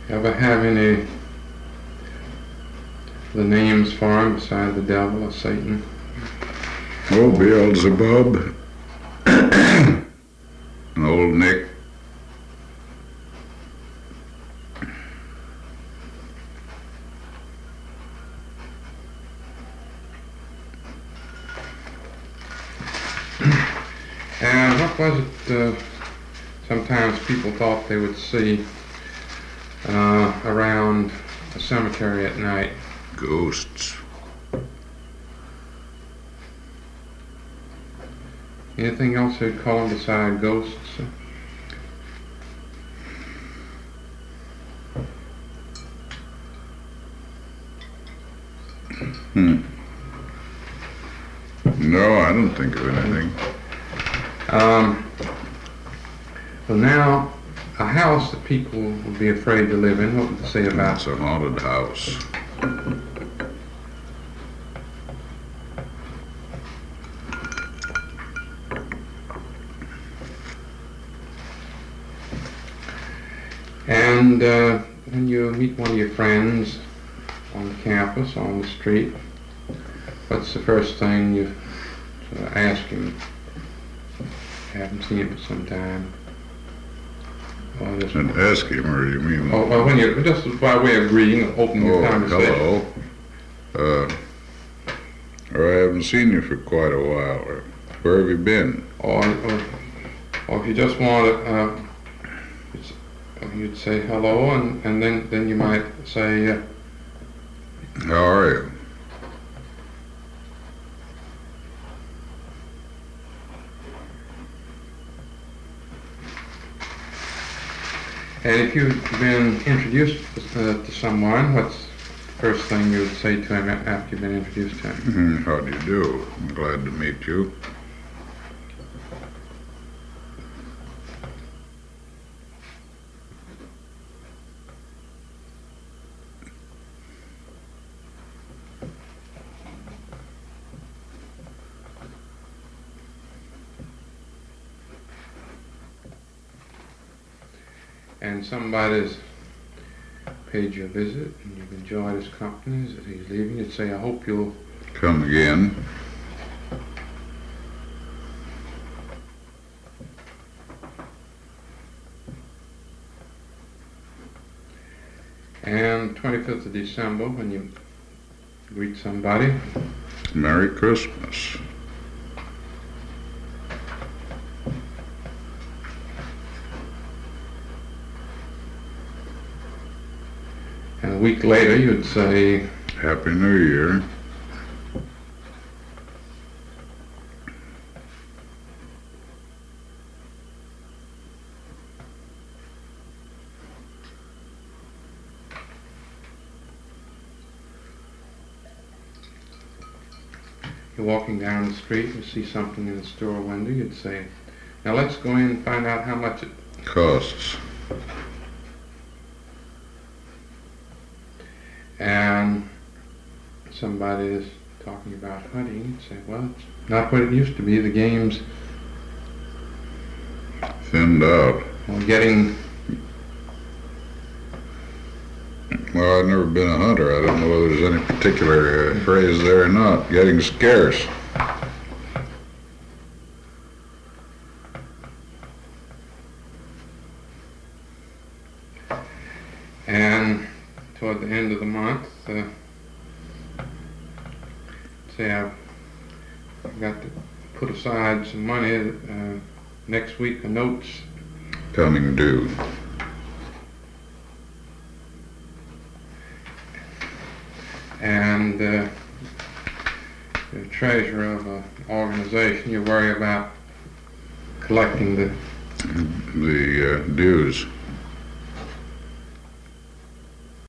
Ever have any the names for him beside the devil or Satan? Oh, Beelzebub, and Old Nick. And what was it sometimes people thought they would see around a cemetery at night? Ghosts. Anything else they'd call them beside ghosts? No, I don't think of anything. Well, now, a house that people would be afraid to live in, what would they say about? It's a haunted house. And when you meet one of your friends on campus, on the street, what's the first thing you ask him? Haven't seen him for some time. And ask him, or you mean? Oh, well, when you just by way of greeting, opening your conversation. Hello. Or I haven't seen you for quite a while. Or where have you been? Or if you just want to, you'd say hello, and then you might say, how are you? And if you've been introduced to someone, what's the first thing you would say to him after you've been introduced to him? How do you do? I'm glad to meet you. And somebody's paid you a visit and you've enjoyed his company as he's leaving, you'd say, I hope you'll come again. And 25th of December, when you greet somebody, Merry Christmas. And a week later, you'd say, Happy New Year. You're walking down the street, you see something in the store window, you'd say, now let's go in and find out how much it costs. And somebody is talking about hunting, you'd say, well, it's not what it used to be. The game's thinned out. Well, getting... Well, I've never been a hunter. I don't know whether there's any particular phrase there or not. Getting scarce. And toward the end of the month, say I've got to put aside some money. Next week, the note's coming due. And the treasurer of an organization, you worry about collecting the dues.